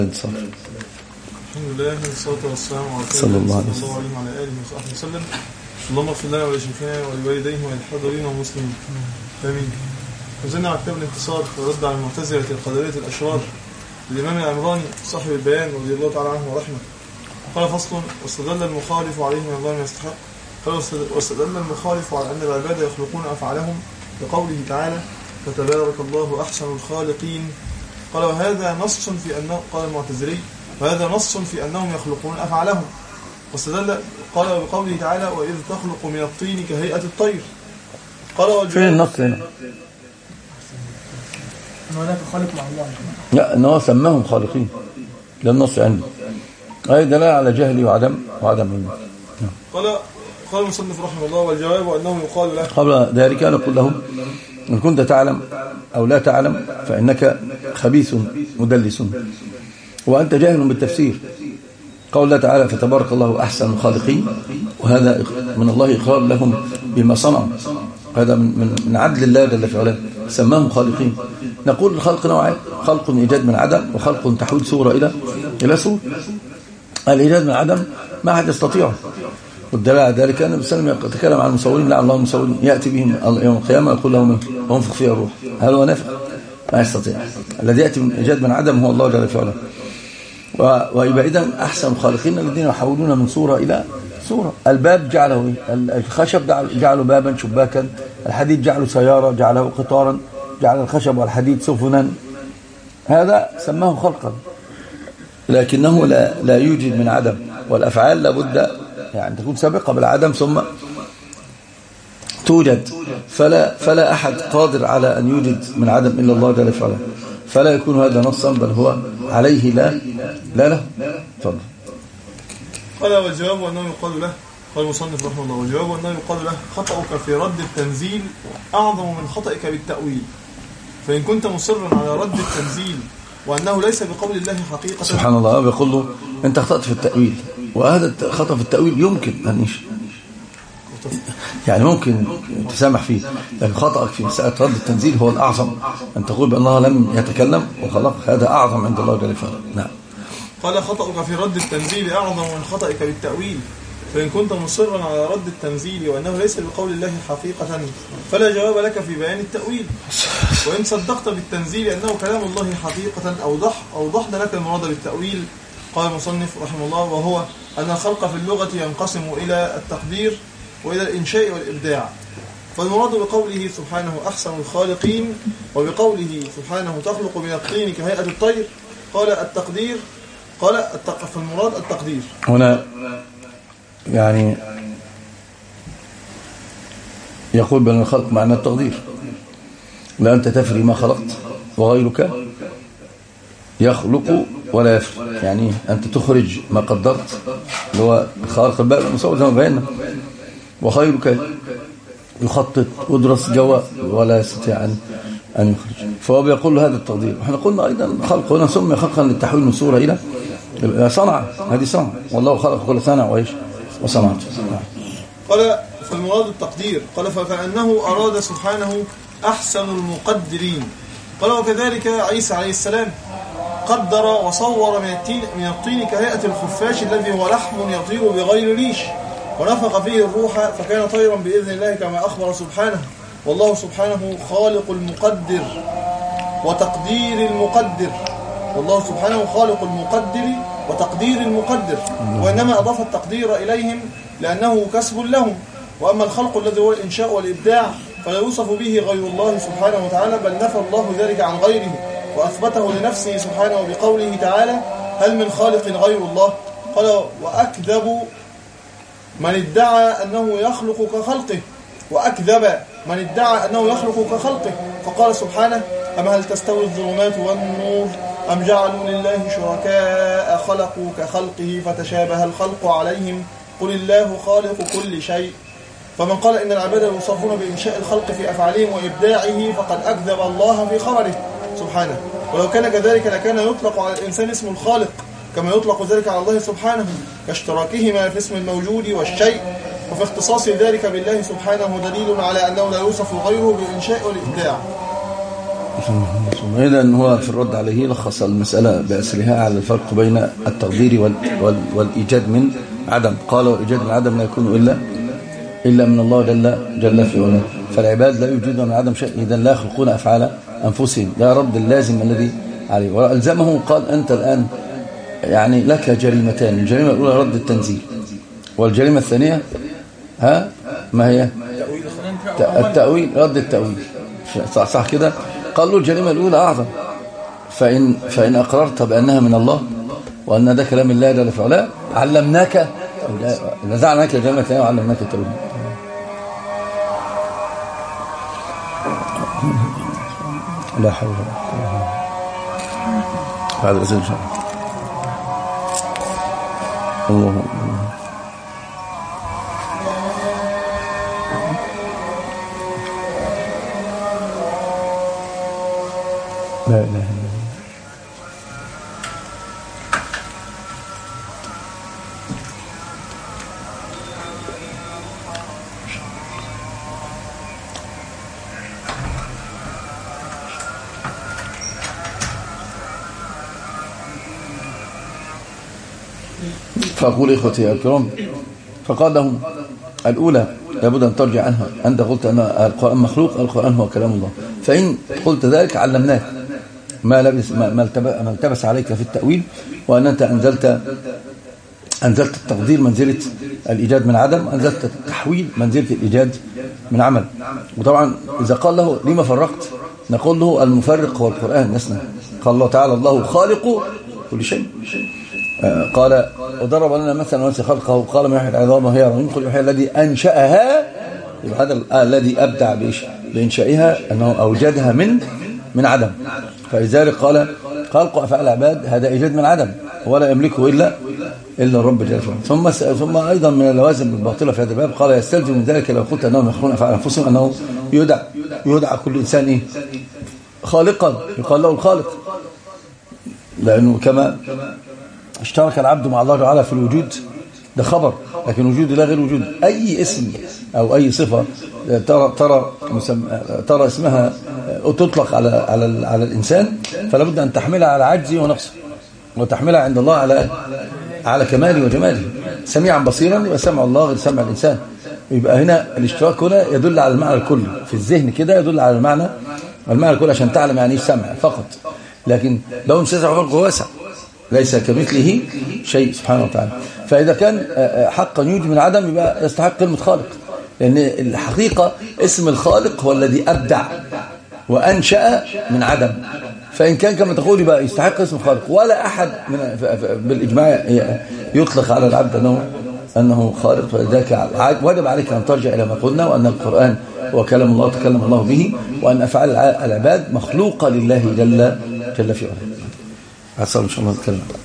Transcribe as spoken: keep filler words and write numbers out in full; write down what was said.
الحمد لله والصلاة والسلام على رسول الله صلى الله عليه وعلى آله وصحبه وسلم. اللهم اغفر لنا ولشيخنا ولوالديه وللحاضرين والمسلمين آمين. وزلنا على كتاب الانتصار في الرد على المعتزلة القدرية الأشرار للإمام العمراني صاحب البيان رضي الله تعالى عنه ورحمه. قال فصل: واستدل المخالف عليه من الله ما يستحق. قال واستدل المخالف على أن العباد يخلقون أفعالهم بقوله تعالى: فتبارك الله أحسن الخالقين. قال وهذا نص في أنه، قال المعتزلي، وهذا نص في أنهم يخلقون أفعالهم. واستدل قال بقوله تعالى: وإذ تخلق من الطين كهيئة الطير. قال فين النص هنا؟ أن هناك خالق مع الله. لا، أنه سماهم خالقين. ده النص عندي. هذا دلالة على جهلي وعدم وعدم علمي. قال قال المصنف رحمه الله: والجواب أنه يقال له قبل ذلك نقول لهم: إن كنت تعلم أو لا تعلم فإنك خبيث مدلس وأنت جاهل بالتفسير. قول الله تعالى: فتبارك الله أحسن الخالقين، وهذا من الله إقرار لهم بما صنعوا. هذا من من عدل الله جل في علاه، سماهم خالقين. نقول الخلق نوعين: خلق إيجاد من عدم، وخلق تحويل صورة إلى إلى صورة. الإيجاد من عدم ما أحد يستطيعه، والدلالة على ذلك أن النبي صلى الله عليه وسلم يتكلم عن المصورين: لا الله المصورين يأتي بهم يوم القيامة يقول لهم وانفخ فيها الروح. هل هو نافع؟ ما يستطيع. الذي يأتي من إيجاد من عدم هو الله جل في علاه. ويبقى إذن أحسن الخالقين الذين يحولون من صورة إلى صورة. الباب جعله إيه؟ الخشب جعله بابا شباكا، الحديد جعله سيارة، جعله قطارا، جعل الخشب والحديد سفنا. هذا سماه خلقا، لكنه لا, لا يوجد من عدم. والأفعال لابد يعني تكون سابقة بالعدم ثم توجد. فلا, فلا أحد قادر على أن يوجد من عدم إلا الله جل وعلا، فلا يكون هذا نصا، بل هو عليه لا لا له. تفضل. قال والجواب أنه يقال له، قال المصنف رحمه الله: والجواب أنه يقال له خطأك في رد التنزيل أعظم من خطأك بالتأويل. فإن كنت مصرا على رد التنزيل وأنه ليس بقول الله حقيقة، سبحان الله، بيقول له أنت خطأت في التأويل، وهذا خطأ في التأويل يمكن أن يعني ممكن تسامح فيه، لكن خطأك في مسألة رد التنزيل هو الأعظم. أن تقول بأن الله لم يتكلم وخلق، هذا أعظم عند الله جل وعلا. نعم. قال خطأك في رد التنزيل أعظم من خطأك بالتأويل. فإن كنت مصرا على رد التنزيل وأنه ليس بقول الله حقيقة فلا جواب لك في بيان التأويل. وإن صدقت بالتنزيل أنه كلام الله حقيقة أوضح أوضحنا لك المراد بالتأويل. قال المصنف رحمه الله: وهو أن الخلق في اللغة ينقسم إلى التقدير وإلى الإنشاء والإبداع. فالمراد بقوله سبحانه أحسن الخالقين، وبقوله سبحانه تخلق من الطين كهيئة الطير، قال التقدير قال التق... فالمراد التقدير. هنا يعني يقول بأن الخلق معنى التقدير. لا أنت تفري ما خلقت وغيرك يخلق ولا يفري، يعني أنت تخرج ما قدرت، اللي هو خالق الباب المصور زي ما بينا، وخيرك يخطط ويدرس جواء ولا يستطيع أن أن يخرج. فهو بيقول له هذا التقدير. وإحنا قلنا أيضا الخلق هنا سمي خلقا للتحويل من صورة إلى صنعة. هذه صنعة، والله خلق كل صنع وإيش وصنعته. قال فالمراد التقدير. قال فكأنه أراد سبحانه أحسن المقدرين. قال وكذلك عيسى عليه السلام قدر وصور من الطين من الطين كهيئة الخفاش الذي هو لحم يطير بغير ريش، ونفخ فيه الروح فكان طيرا بإذن الله كما أخبر سبحانه. والله سبحانه خالق المقدر وتقدير المقدر. والله سبحانه خالق المقدر وتقدير المقدر، وإنما أضاف التقدير إليهم لأنه كسب لهم. وأما الخلق الذي هو الإنشاء والإبداع فلا يوصف به غير الله سبحانه وتعالى، بل نفى الله ذلك عن غيره وأثبته لنفسه سبحانه بقوله تعالى: هل من خالق غير الله؟ قال وأكذب من ادعى أنه يخلق كخلقه وأكذب من ادعى أنه يخلق كخلقه. فقال سبحانه: أم هل تستوي الظلمات والنور أم جعلوا لله شركاء خلقوا كخلقه فتشابه الخلق عليهم قل الله خالق كل شيء. فمن قال إن العباد يوصفون بإنشاء الخلق في أفعالهم وإبداعه فقد أكذب الله في خبره سبحانه. ولو كان كذلك لكان يطلق على الإنسان اسم الخالق كما يطلق ذلك على الله سبحانه، كاشتراكهما في اسم الموجود والشيء. وفي اختصاص ذلك بالله سبحانه دليل على أنه لا يوصف غيره بالإنشاء والإبداع. إذن هو في الرد عليه لخص المسألة بأسرها على الفرق بين التقدير وال وال والإيجاد من عدم. قال والإيجاد من عدم لا يكون إلا إلا من الله جل جل في علاه. فالعباد لا يوجدون من عدم شيء، إذن لا يخلقون أفعال أنفسهم، لا رد اللازم الذي عليه. وألزمه قال أنت الآن يعني لك جريمتان، الجريمة الأولى رد التنزيل، والجريمة الثانية ها ما هي؟ التأويل، رد التأويل. صح, صح كده. قال له الجريمة الأولى أعظم، فإن, فإن أقررت بأنها من الله وأن ده كلام الله جل في علاه علمناك نزعناك الجريمة الثانية وعلمناك التأويل. لا حول ولا قوة بعد الأذان إن شاء الله. الله لا إله إلا الله. فأقول إخوتي الكرام، فقال لهم الأولى لابد أن ترجع عنها، أنت قلت أن القرآن مخلوق، القرآن هو كلام الله، فإن قلت ذلك علمناك ما لبس ما التبس عليك في التأويل، وأن أنت أنزلت أنزلت التقدير منزلة الإيجاد من عدم، أنزلت التحويل منزلة الإيجاد من عمل. وطبعا إذا قال له لما فرقت، نقول له المفرق هو القرآن نسنا. قال الله تعالى الله خالق كل شيء، قال وضرب لنا مثلا ونسي خلقه، قال ما يحيي العظام وهي رميم، قل يحيي الذي أنشأها. يبقى هذا الذي أبدع بإنشائها أنه أوجدها من من عدم. فلذلك قال خلق أفعال العباد هذا إيجاد من عدم، ولا يملكه إلا إلا الرب جل وعلا. ثم ثم أيضا من اللوازم الباطلة في هذا الباب قال يستلزم من ذلك لو قلت أنهم يخلقون أفعال أنفسهم أنه يدعى يدعى كل إنسان إيه؟ خالقا، يقال له الخالق، لأنه كما اشترك العبد مع الله تعالى في الوجود ده خبر، لكن وجود لا غير وجود. أي اسم أو أي صفة ترى ترى ترى اسمها تطلق على على على الإنسان، فلا بد أن تحملها على عجزه ونقصه، وتحملها عند الله على على كماله وجماله. سميعا بصيرا يبقى سمع الله غير سمع الإنسان. يبقى هنا الاشتراك هنا يدل على المعنى الكلي في الذهن كده، يدل على المعنى المعنى الكلي عشان تعلم يعني ايه سمع فقط. لكن لو مسع فرقه واسع ليس كمثله شيء سبحانه وتعالى. فإذا كان حقا يوجد من عدم يبقى يستحق كلمة خالق، لأن الحقيقة اسم الخالق هو الذي أبدع وأنشأ من عدم. فإن كان كما تقول يبقى يستحق اسم الخالق، ولا أحد من بالإجماع يطلق على العبد أنه أنه خالق. فلذلك وجب عليك أن ترجع إلى ما قلنا، وأن القرآن هو كلام الله تكلم الله به، وأن أفعال العباد مخلوقة لله جل جل في علاه. أصلا إن شاء الله نتكلم